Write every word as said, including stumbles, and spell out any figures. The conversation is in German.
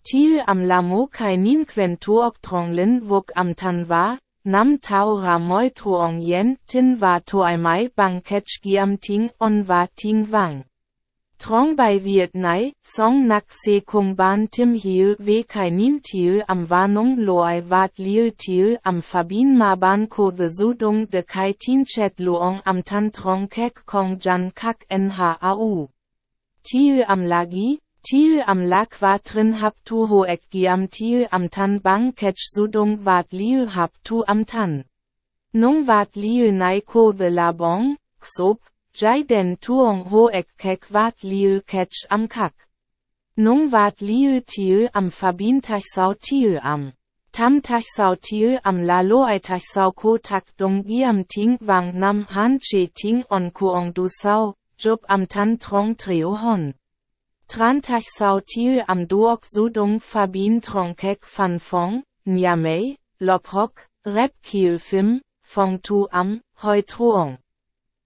Thiel am Lamo kai nin quen tuok trong lin vok am tan va, nam tau ra moi truong yen tin va toai mai bang catch giam ting on va ting wang. Trong bei viet nai, song nak se kung ban tim hiu ve kai nin Thiel am warnung loai wat liu Thiel am Fabin ma ban ko de Sudung de kai tin chet luong am tan trong kek kong jan kak nhau. Thiel am lagi, Thiel am lag wat trin hab tu hoek giam Thiel am tan bang catch Sudung wat liu hab tu am tan. Nung wat liu nai ko de labong, xop, jai den tuong hoek kek wat liu catch am kak. Nung wat liu Thiel am Fabin tachsau Thiel am. Tam tachsau Thiel am la loai tachsau ko tak dong giam ting wang nam han che ting on kuong du sau, job am tan trong treo hon. Tran tachsau Thiel am duok Sudung Fabin trong kek fan fong, Niamey, Lop Hoc, Rep Kiel Phim, Fong tu am, hoi truong.